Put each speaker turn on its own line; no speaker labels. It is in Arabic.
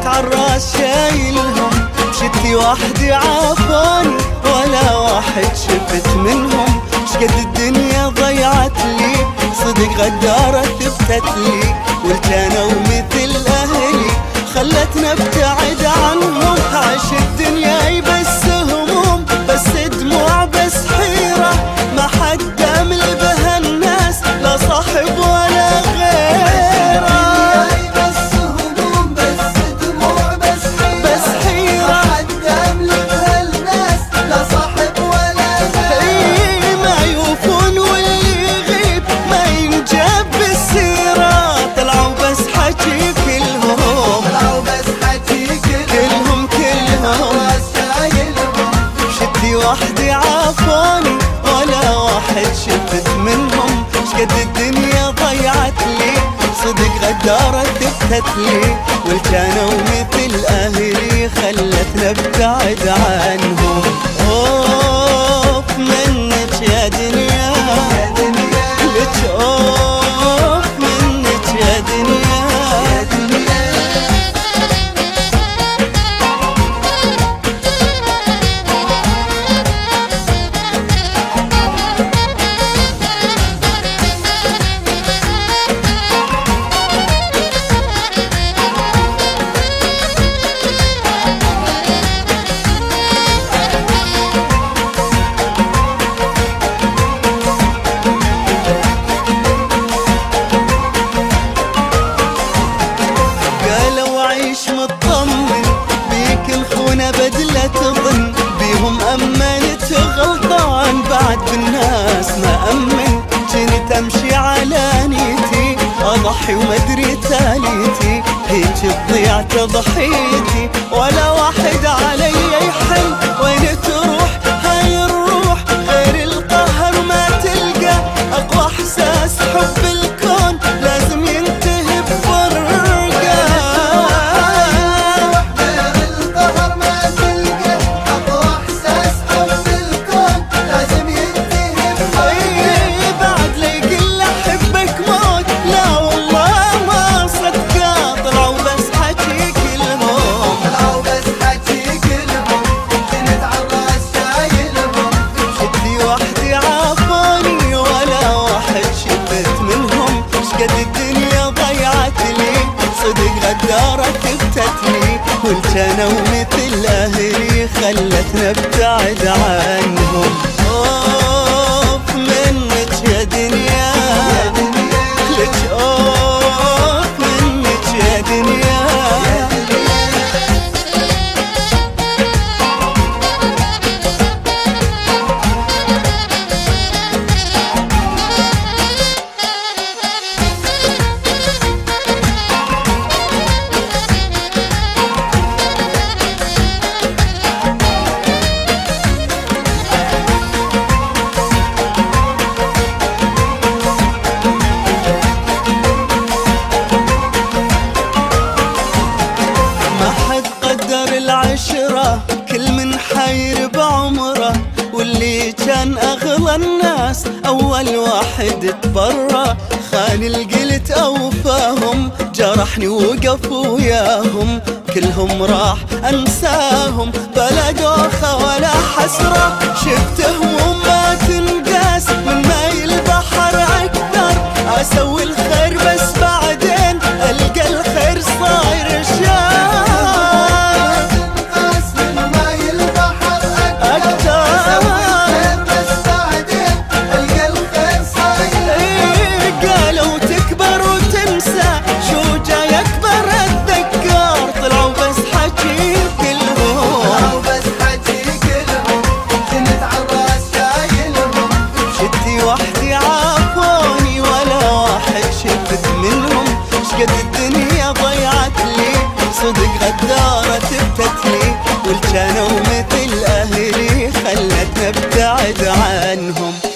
كنت عالراس شايلهم، شتي وحدي عافاني ولا واحد شفت منهم. شقد الدنيا ضيعت لي، صدق غدارة ثبتت لي، والجنوا مثل أهلي خلتنا ابتعد عنهم. عاش الدنيا بس هموم، بس دموع، بس حيرة، ما حد دامل بها الناس، لا صاحب ولا غيره. بس هموم، بس دموع، بس حيرة، ما حد دامل بها الناس، لا صاحب ولا غيره. ما يوفون واللي يغيب ما ينجاب بالسيرة، طلعوا بس حكي كلهم، شدي وحدي عافاني ولا واحد شفت منهم. شقد الدنيا ضيعت لي، صدق غدارة ثبتت لي، والجنوا مثل أهلي خلتنا ابتعد عنهم. اوف منك يا دنيا، لك اوف منك يا دنيا. مطمن بيك الخونة بدلة تظن، بيهم أمنت غلطان بعد بالناس ما أمن. جنت أمشي على نيتي أضحي ومدري تاليتي، هيك تضيع تضحيتي ولا واحد علي يحن. وين تروح هاي الروح غير القهر ما تلقى، أقوى إحساس حب الكون لازم ينتهي بفرقة. الدنيا ضيعت لي، صدق غدارة ثبتت لي، والجنوا مثل أهلي خلتنا ابتعد عنهم. اوف منك يا دنيا، لك اوف منك يا دنيا. العشرة كل من حير بعمره، واللي كان أغلى الناس أول واحد تبرى. خان القلت أوفاهم، جرحني وقف وياهم، كلهم راح أنساهم بلا دوخة ولا حسرة. شفتهم ما تنقاس من ماي البحر أكثر، أسوي الخير بس بعدين ألقى الخير صاير شار. وحدي عافوني ولا واحد شفت منهم. شقد الدنيا ضيعت لي، صدق غدارة ثبتت لي، والجنوا مثل أهلي خلتنا ابتعد عنهم.